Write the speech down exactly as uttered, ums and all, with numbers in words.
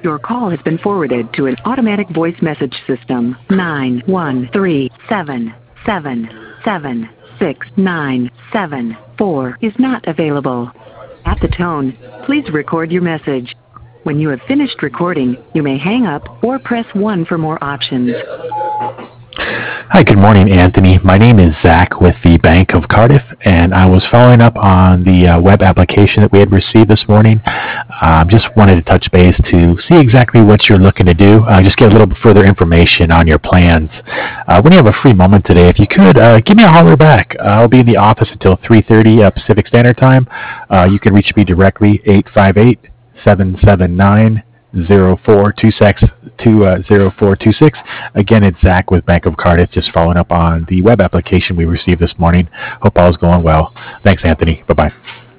Your call has been forwarded to an automatic voice message system. nine one three seven seven seven six nine seven four is not available. At the tone, please record your message. When you have finished recording, you may hang up or press one for more options. Hi, good morning, Anthony. My name is Zach with the Bank of Cardiff, and I was following up on the uh, web application that we had received this morning. Um, just wanted to touch base to see exactly what you're looking to do. Uh, just get a little bit further information on your plans. Uh, when you have a free moment today, if you could, uh, give me a holler back. Uh, I'll be in the office until three thirty uh, Pacific Standard Time. Uh, you can reach me directly, eight five eight, seven seven nine, zero four two six. to uh, zero four two six. Again, it's Zach with Bank of Cardiff, just following up on the web application we received this morning. Hope all is going well. Thanks, Anthony. Bye-bye.